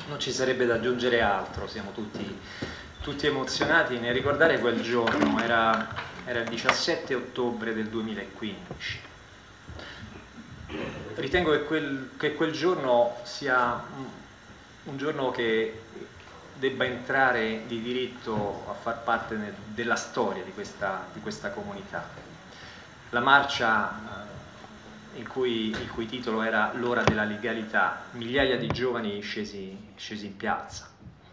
Non ci sarebbe da aggiungere altro, siamo tutti emozionati nel ricordare quel giorno, era il 17 ottobre del 2015. Ritengo che quel giorno sia un giorno che debba entrare di diritto a far parte della storia di questa comunità. La marcia il cui titolo era l'ora della legalità, migliaia di giovani scesi in piazza.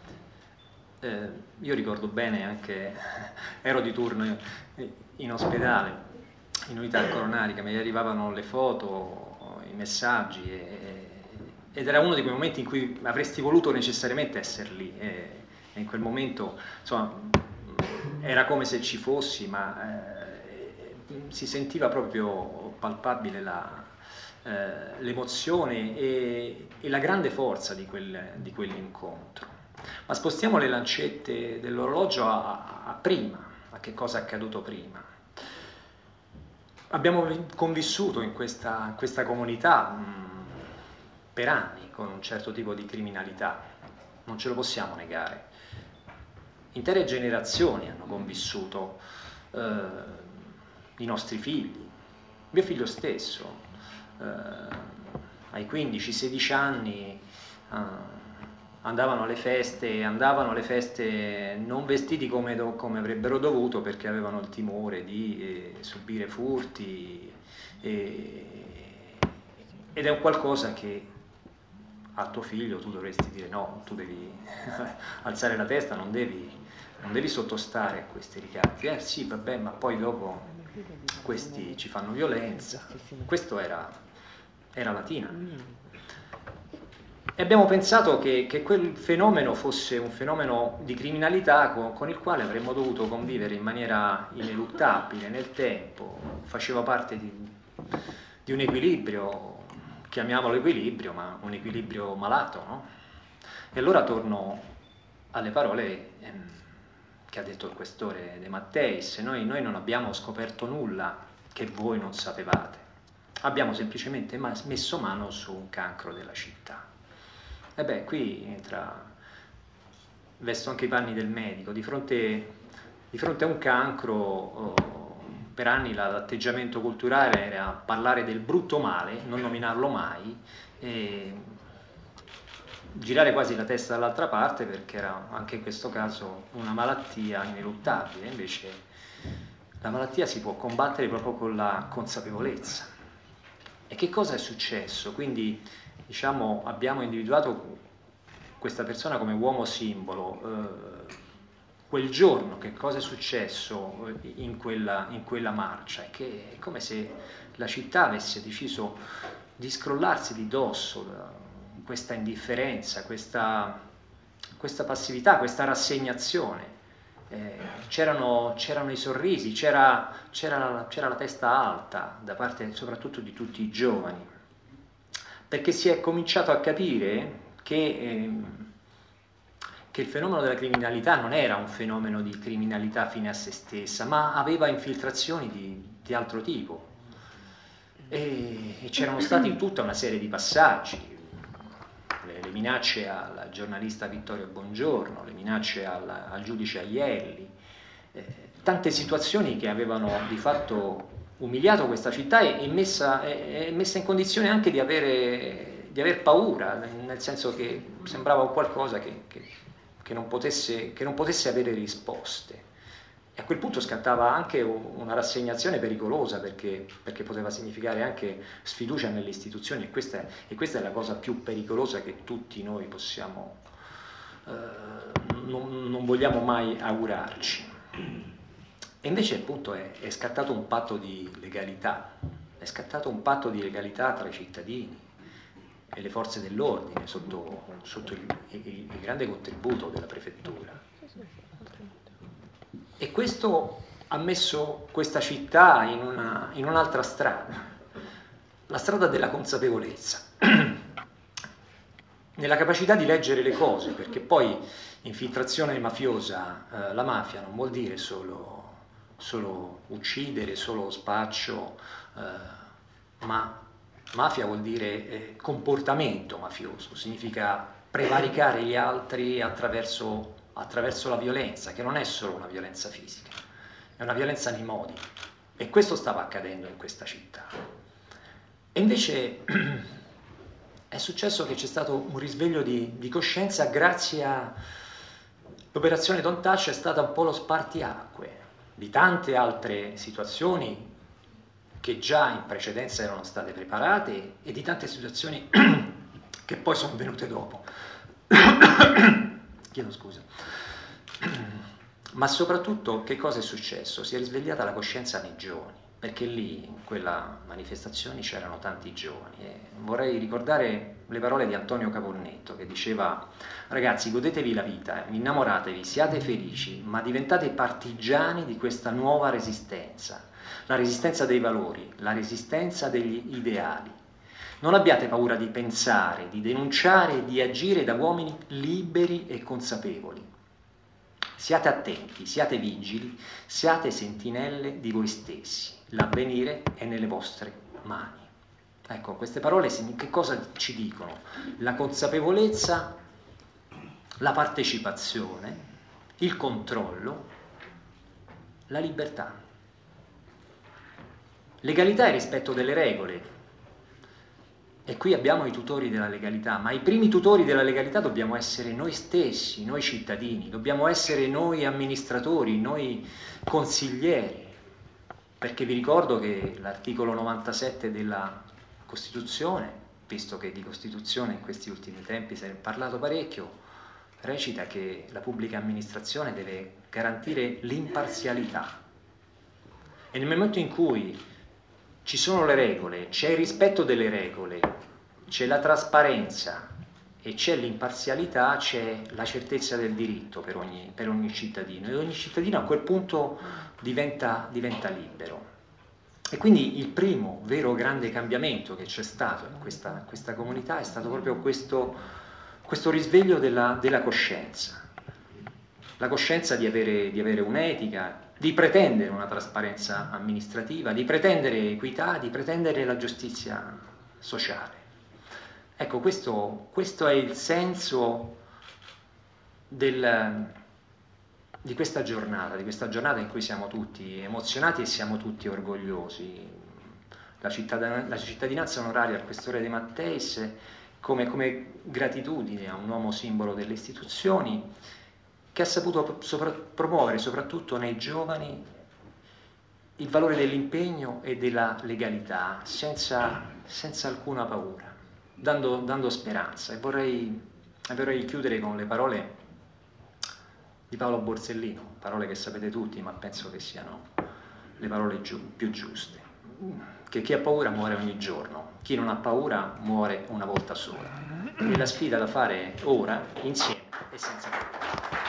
Io ricordo bene anche, ero di turno in ospedale, in unità coronarica, mi arrivavano le foto, i messaggi ed era uno di quei momenti in cui avresti voluto necessariamente essere lì e in quel momento, insomma, era come se ci fossi, ma si sentiva proprio palpabile l'emozione e la grande forza di quell'incontro. Ma spostiamo le lancette dell'orologio a prima, a che cosa è accaduto prima. Abbiamo convissuto in questa comunità per anni con un certo tipo di criminalità, non ce lo possiamo negare. Intere generazioni hanno convissuto, i nostri figli, mio figlio stesso, ai 15-16 anni andavano alle feste non vestiti come avrebbero dovuto perché avevano il timore di subire furti ed è un qualcosa che a tuo figlio tu dovresti dire no, tu devi alzare la testa, non devi sottostare a questi ricatti. Sì, vabbè, ma poi dopo questi ci fanno violenza. Questo era Latina. E abbiamo pensato che quel fenomeno fosse un fenomeno di criminalità con il quale avremmo dovuto convivere in maniera ineluttabile nel tempo, faceva parte di un equilibrio, chiamiamolo equilibrio, ma un equilibrio malato, no? E allora torno alle parole che ha detto il questore De Matteis: noi non abbiamo scoperto nulla che voi non sapevate, abbiamo semplicemente messo mano su un cancro della città. E beh, qui vesto anche i panni del medico, di fronte a un cancro, per anni l'atteggiamento culturale era parlare del brutto male, non nominarlo mai, e girare quasi la testa dall'altra parte perché era anche in questo caso una malattia ineluttabile. Invece la malattia si può combattere proprio con la consapevolezza. E che cosa è successo? Quindi, diciamo, abbiamo individuato questa persona come uomo simbolo. Quel giorno che cosa è successo in quella marcia? È che è come se la città avesse deciso di scrollarsi di dosso questa indifferenza, questa passività, questa rassegnazione. C'erano i sorrisi, c'era la testa alta da parte soprattutto di tutti i giovani, perché si è cominciato a capire che il fenomeno della criminalità non era un fenomeno di criminalità fine a se stessa, ma aveva infiltrazioni di altro tipo. E c'erano stati tutta una serie di passaggi, le minacce al giornalista Vittorio Bongiorno, le minacce al giudice Aielli, tante situazioni che avevano di fatto umiliato questa città e messa in condizione anche di aver paura, nel senso che sembrava un qualcosa che non potesse avere risposte. E a quel punto scattava anche una rassegnazione pericolosa perché poteva significare anche sfiducia nelle istituzioni e questa è la cosa più pericolosa che tutti noi possiamo, non vogliamo mai augurarci. E invece appunto è scattato un patto di legalità, tra i cittadini e le forze dell'ordine sotto il grande contributo della prefettura. E questo ha messo questa città in un'altra strada, la strada della consapevolezza, nella capacità di leggere le cose, perché poi infiltrazione mafiosa, la mafia non vuol dire solo uccidere, solo spaccio, ma mafia vuol dire comportamento mafioso, significa prevaricare gli altri attraverso la violenza, che non è solo una violenza fisica, è una violenza nei modi. E questo stava accadendo in questa città. E invece è successo che c'è stato un risveglio di coscienza grazie all'operazione Don't Touch, è stata un po' lo spartiacque di tante altre situazioni che già in precedenza erano state preparate e di tante situazioni che poi sono venute dopo. Chiedo scusa. Ma soprattutto che cosa è successo? Si è risvegliata la coscienza nei giovani, perché lì in quella manifestazione c'erano tanti giovani. E vorrei ricordare le parole di Antonio Caponnetto che diceva: ragazzi, godetevi la vita, innamoratevi, siate felici, ma diventate partigiani di questa nuova resistenza, la resistenza dei valori, la resistenza degli ideali. Non abbiate paura di pensare, di denunciare e di agire da uomini liberi e consapevoli. Siate attenti, siate vigili, siate sentinelle di voi stessi. L'avvenire è nelle vostre mani. Ecco, queste parole che cosa ci dicono? La consapevolezza, la partecipazione, il controllo, la libertà. Legalità e rispetto delle regole. E qui abbiamo i tutori della legalità, ma i primi tutori della legalità dobbiamo essere noi stessi, noi cittadini, dobbiamo essere noi amministratori, noi consiglieri, perché vi ricordo che l'articolo 97 della Costituzione, visto che di Costituzione in questi ultimi tempi si è parlato parecchio, recita che la pubblica amministrazione deve garantire l'imparzialità. E nel momento in cui ci sono le regole, c'è il rispetto delle regole, c'è la trasparenza e c'è l'imparzialità, c'è la certezza del diritto per ogni cittadino, e ogni cittadino a quel punto diventa libero. E quindi il primo vero grande cambiamento che c'è stato in questa comunità è stato proprio questo risveglio della coscienza. La coscienza di avere un'etica, di pretendere una trasparenza amministrativa, di pretendere equità, di pretendere la giustizia sociale. Ecco, questo è il senso di questa giornata in cui siamo tutti emozionati e siamo tutti orgogliosi. La cittadinanza onoraria al Questore De Matteis come gratitudine a un uomo simbolo delle istituzioni, che ha saputo promuovere soprattutto nei giovani il valore dell'impegno e della legalità, senza alcuna paura, dando speranza. E vorrei chiudere con le parole di Paolo Borsellino, parole che sapete tutti, ma penso che siano le parole più giuste, che chi ha paura muore ogni giorno, chi non ha paura muore una volta sola. E la sfida da fare ora, insieme e senza paura.